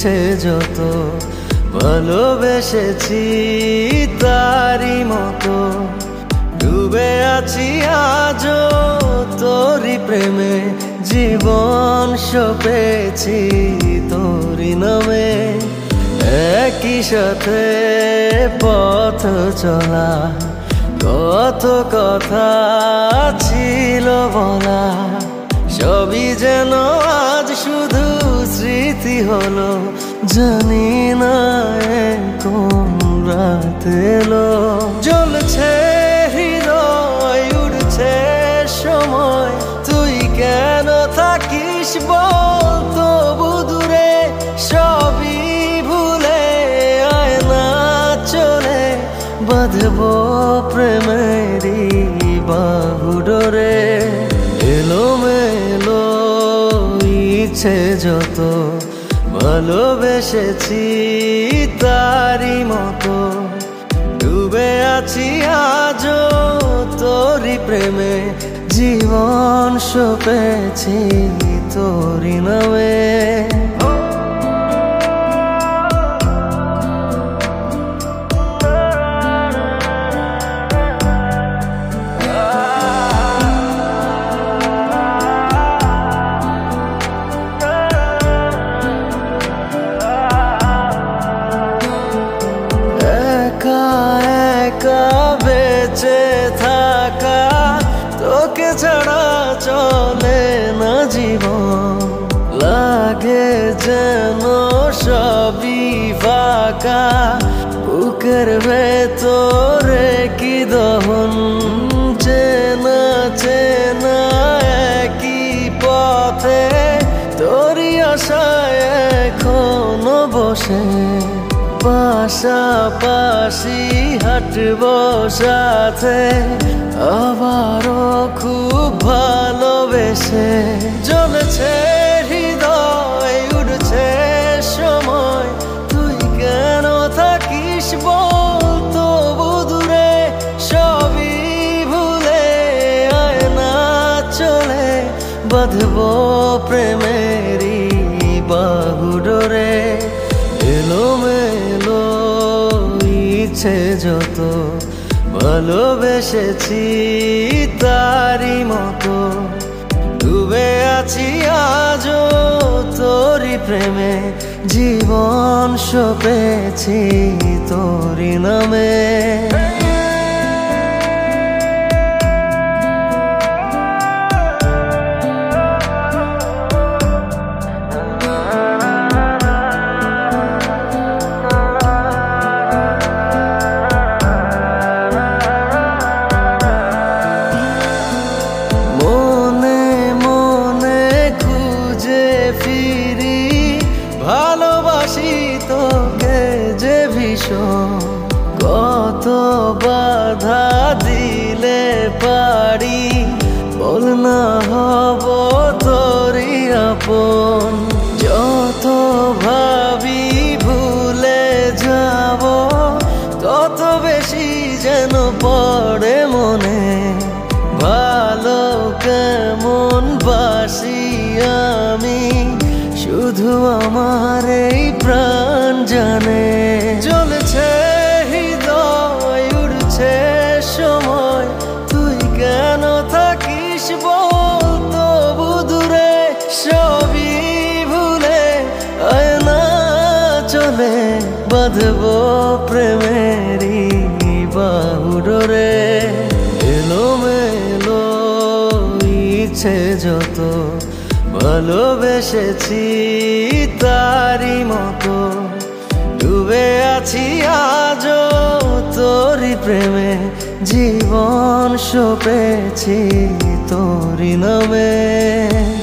ইচ্ছে যত ভালোবেসেছি তারি মতো ডুবে আছি আজও তোরি প্রেমে জীবন সপেছি তোরি নামে একই সাথে পথ চলা কত কথা ছিল বলা সবই যেন আজ শুধু স্মৃতি হলো জানি না কোন রাত এলো জ্বলছে হৃদয় উড়ছে সময় তুই কেন থাকিস বল তবু দূরে সবই ভুলে আয় না চলে বাঁধবো প্রেমেরই বাহু ডোরে এলোমেলো ইচ্ছে যত ভালোবেসেছি তারি মতো ডুবে আছি আজও তোরি প্রেমে জীবন সপেছি তোরি নামে বেঁচে থাকা তোকে ছাড়া চলে না জীবন লাগে যেন সবই ফাঁকা বুকের ভেতরে কি দহন চেনা চেনা একই পথে তোরই আশায় এখনো বসে পাশাপাশি হাঁটবো সাথে আবারও খুব ভালোবেসে জ্বলছে হৃদয় উড়ছে সময় তুই কেন থাকিস বল তবু দূরে সবই ভুলে আয় না চলে বাঁধবো প্রেমেরই বাহু ডোরে এলোমেলো ইচ্ছে যত ভালোবেসেছি তারি মতো ডুবে আছি আজও তোরি প্রেমে জীবন সপেছি তোরি নামে ভালোবাসি তোকে যে ভীষণ কত বাধা দিলে পারি বল না হব তোরই আপন যত ভাবি ভুলে যাব তত বেশি যেন পড়ে মনে ভালো কেমন বাসি আমি শুধু আমার এই প্রাণ জানে জ্বলছে হৃদয় উড়ছে সময় তুই কেন থাকিস বল তবু দূরে সবই ভুলে আয় না চলে বাঁধবো প্রেমেরই বাহু ডোরে এলোমেলো ইচ্ছে যত ভালোবেসেছি তারি মতো ডুবে আছি আজও তোরি প্রেমে জীবন সপেছি তোরি নামে।